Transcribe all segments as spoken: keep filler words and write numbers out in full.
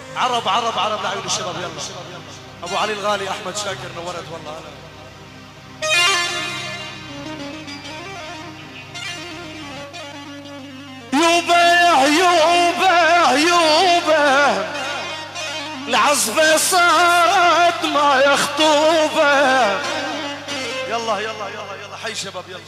عرب عرب عرب لعيون الشباب. يلا ابو علي الغالي احمد شاكر نورت والله. انا يوبه يوبه يوبه العزبة صارت ما يخطوبه. يلا يلا يلا يلا حي شباب. يلا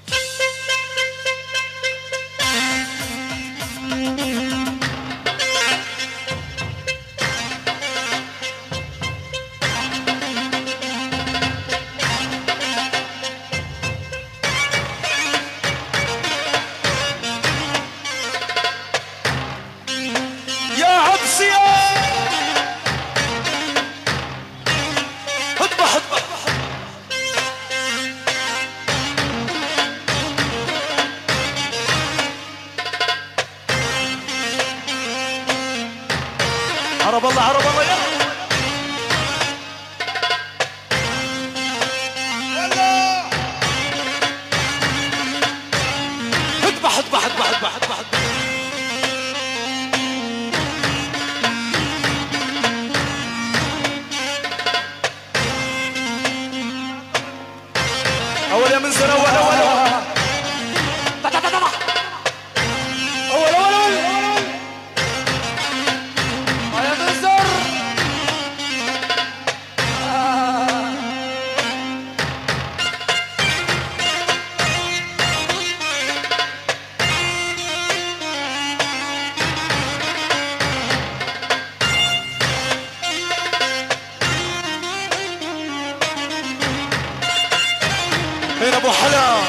عرب الله عرب الله. يلا يلا اذبح اذبح اذبح اذبح اذبح. اول يا منزل اول اول اول اول اول يا منزل. هنا ابو حلا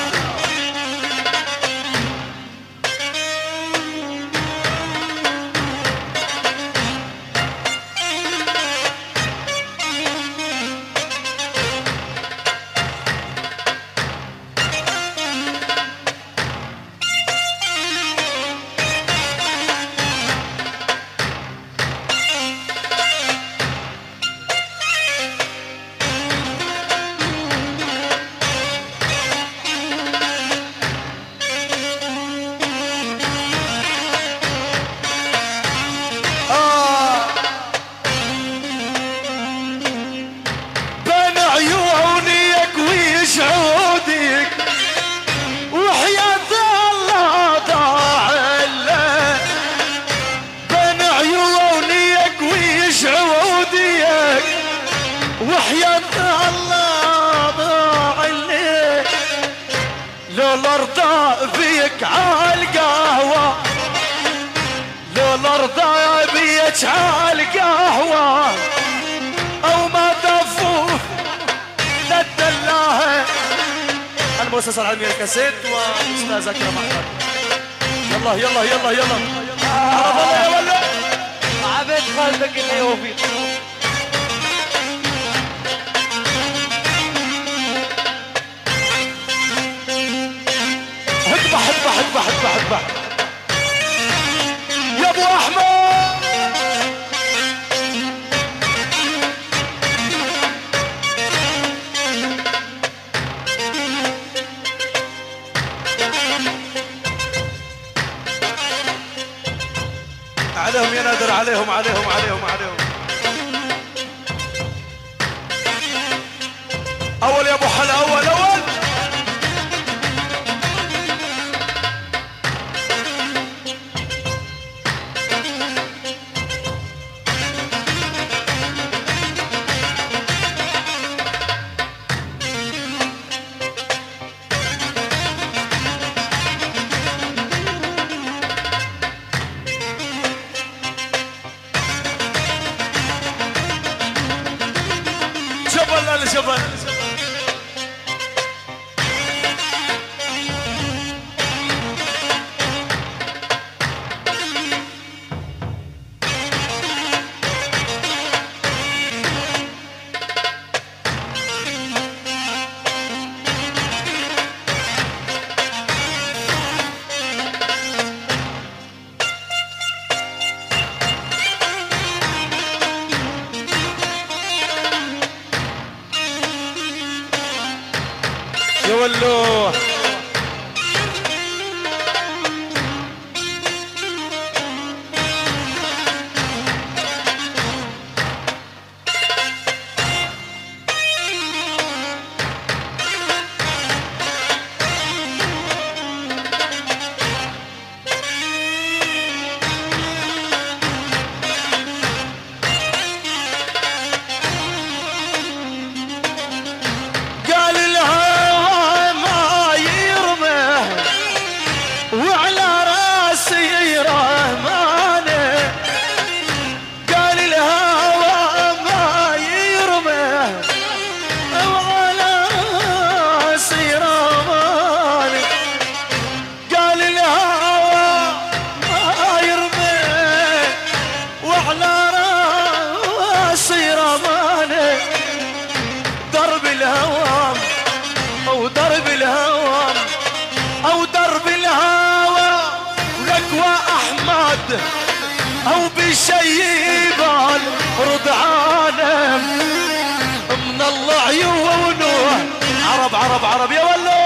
وحياة الله ضاع الليل لو الارضى بيك عالقهوة لو الارضى بيك عالقهوة او ما تفوت للدلاهة. المؤسسة العلمية الكاسيت واستاذ اكرم احمد. يلا يلا يلا يلا عرب الله يا ولد عبيد قلبك اللي يوفي. اذبح اذبح اذبح اذبح اذبح يا ابو احمد. عليهم يا نادر عليهم عليهم عليهم عليهم. اول يا ابو حلا اول اول. جبل لجبل يا ولو. على راسي رماني درب الهوام او درب الهوام او درب الهوى لكوى احمد او بشيبان رضعانه من الله عيونه عرب عرب عرب يا ولو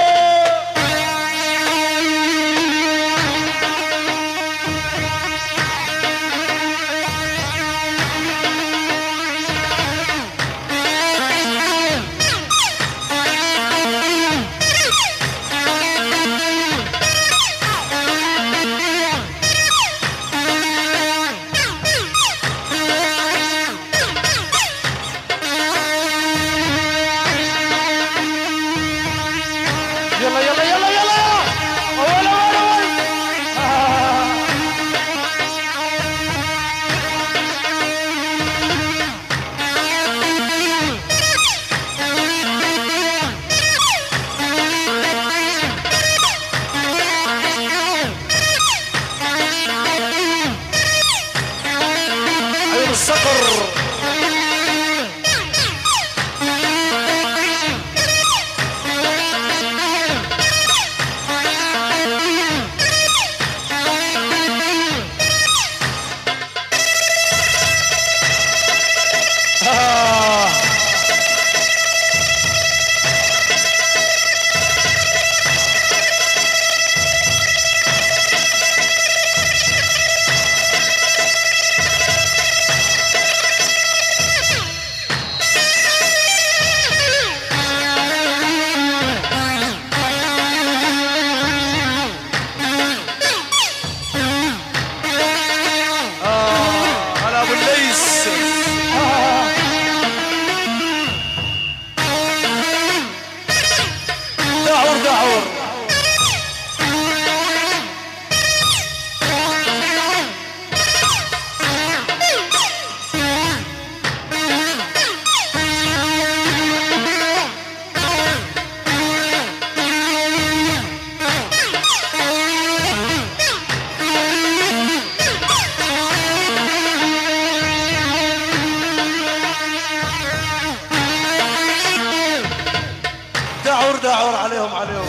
دعور عليهم عليهم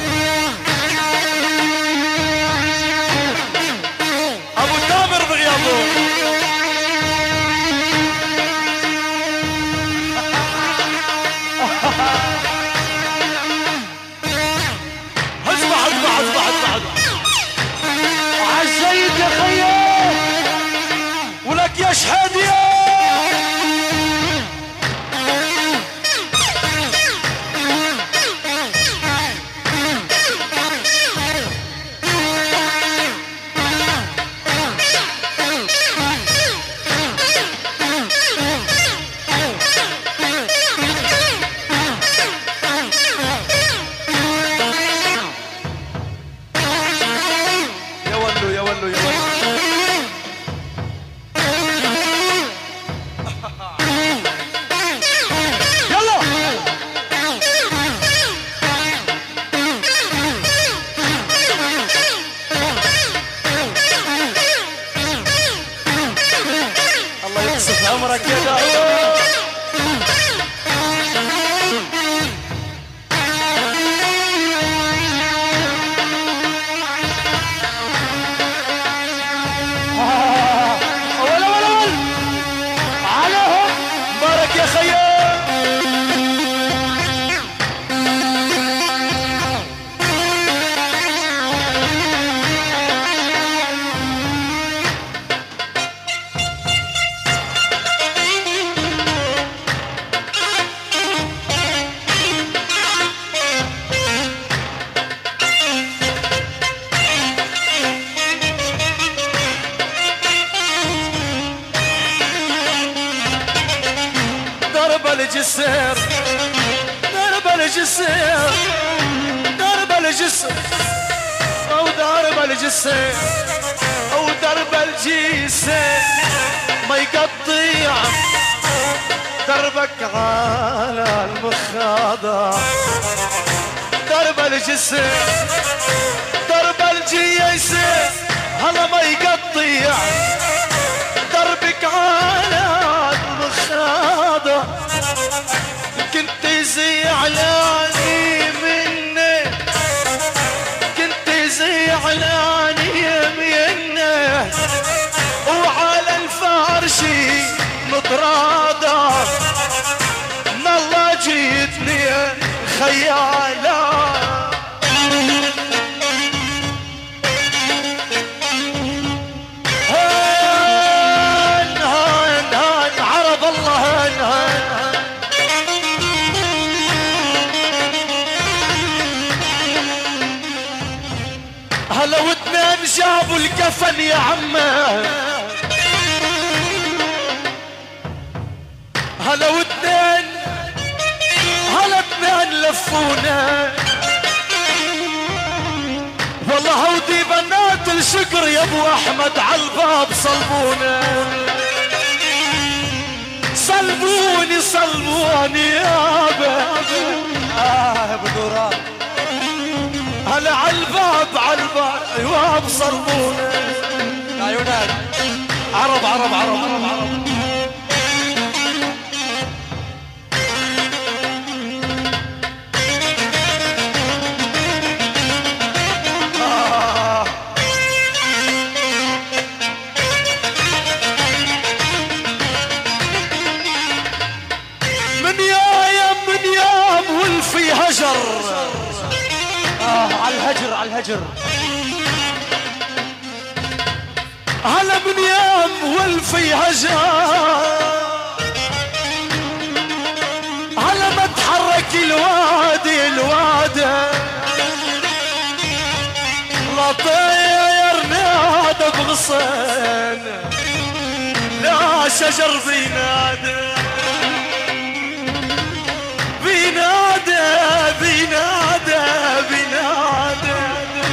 ابو تامر بغيابه هجمة هجمة هجمة هجمة عالزيد يا خيال ولك يشهد يا عمرك يا دعوة ولا ولا ولا عليهم بارك يا خيال الجسر درب الجسر درب الجسر او درب الجسر او درب الجسر ما يقطع دربك على المخاضة درب الجسر درب الجسر هلا ما يقطع دربك على جابوا الكفن يا عمه هلا واثنين هلا اثنين لفونا والله هودي بنات الشكر يا ابو احمد عالباب صلبونا صلبوني صلبوني يابا اه ابو نوران هلا عالباب عالباب ايواب صلبونا عيونك عرب عرب عرب عرب عرب آه على الهجر على الهجر هلا من يام والفي هجر هلا ما تحرك الوادي الوادي لا طير نادى بغصن لا شجر بينادى بينادى بينادى بينادى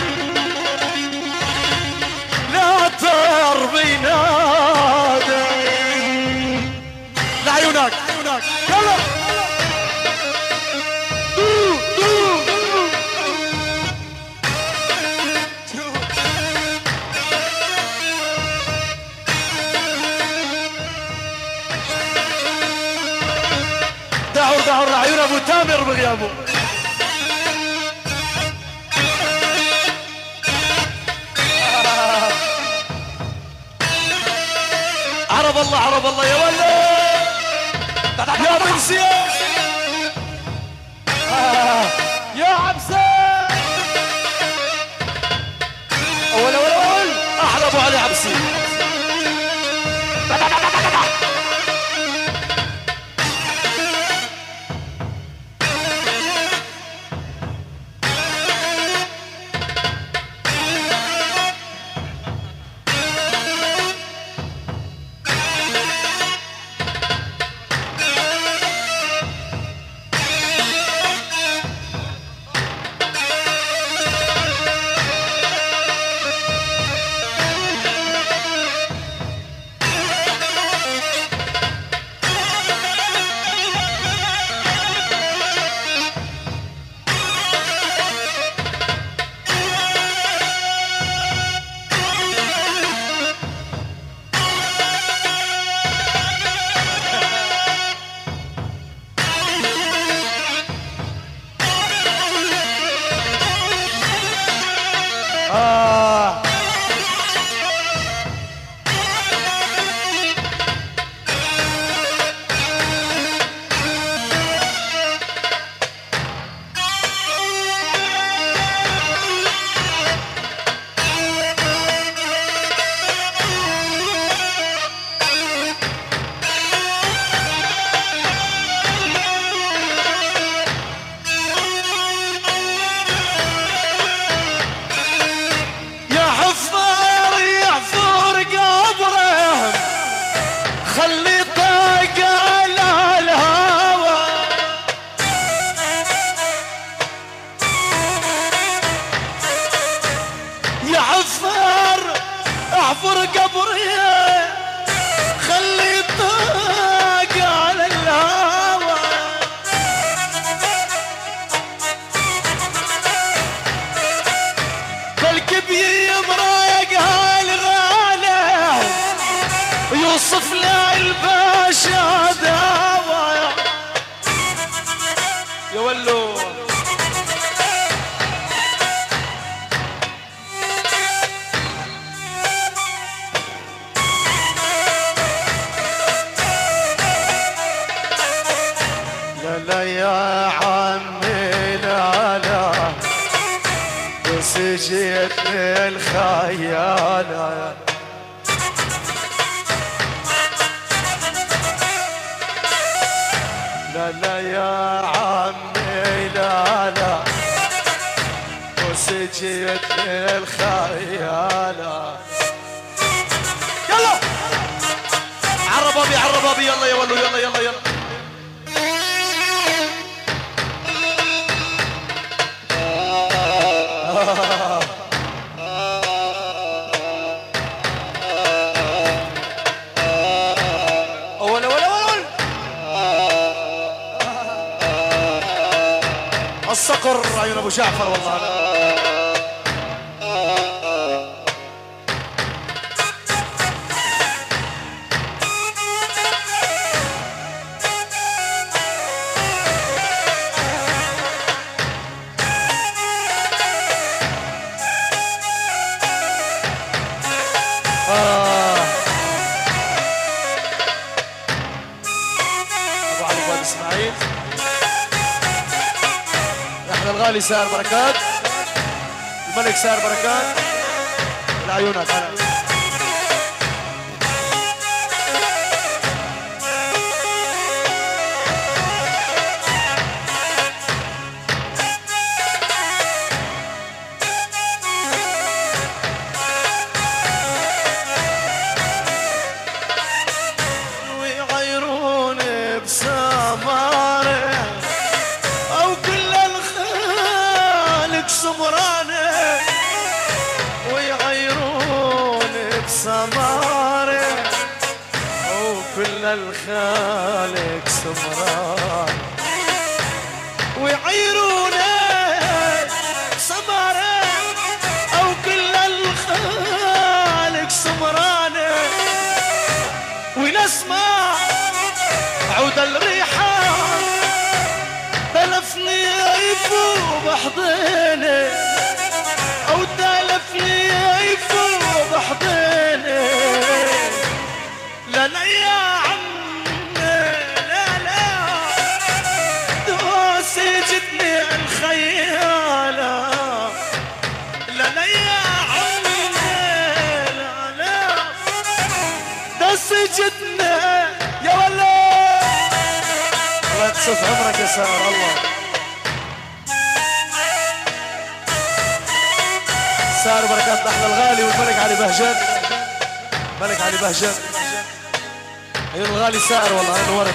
لا طير بينادى لعيونك لعيونك يلا دو دو دعور دعور لعيون ابو تامر بغيابه عرب الله عرب الله يا ولا يا بنسيا يا عبسة ولا ولا ولا احلى ابو علي عبسي آه. خلي طاقة على الهوى يا عفار احفر قبري خلي طاقة على الهوى بالكبير مرايق هالغالي يوصف لا الباشا داوى يا ولو لا لا يا عمي لا لا بس جيت الخيال لا لا يا عمي لا لا بس جيت الخيال الربابي على الربابي يلا يا ولو يلا يلا يلا أول أول أول الصقر عيون أبو جعفر والله أنا آه. أبو علي فؤاد إسماعيل احنا الغالي سائر بركات الملك سائر بركات العيونات أنا سمارة وكل الخالق سمران ويعيرونا سمارة أو كل الخالق سمران ونسمع عود الريحان تلفني يفوق بحضيني أو تلفني يفوق بحضيني لنا يا عمي لا لا دوسي جدني الخيالة لنا يا عمي لا لا دوسي جدني يا ولا الله يقصف عمرك يا سائر الله سائر بركات احلى الغالي والملك علي بهجت ملك علي بهجت عيون الغالي سائر والله انا نورك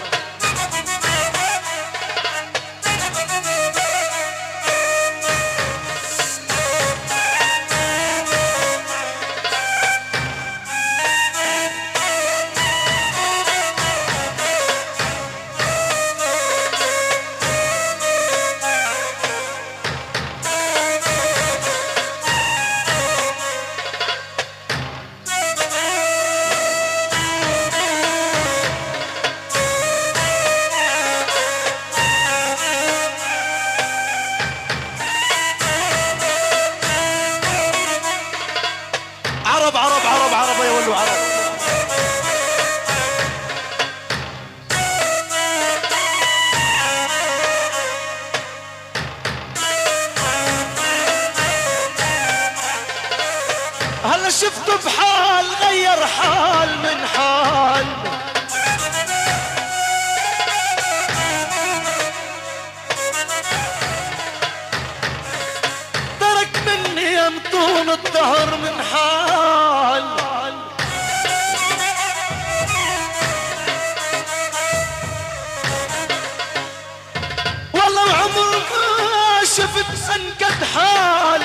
عرب عرب عرب عرب يا ولو عرب هلا شفته بحال غير حال من حال ترك مني يمطون الدهر من حال والله عمر ما شفت انكد حال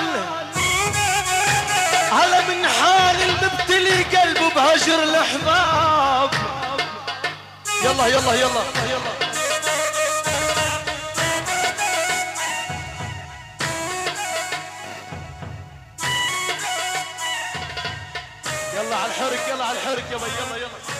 هلا من حال المبتلي قلبه بهجر الاحباب يلا يلا يلا يلا يلا على الحرك يلا على الحرك يلا يلا يلا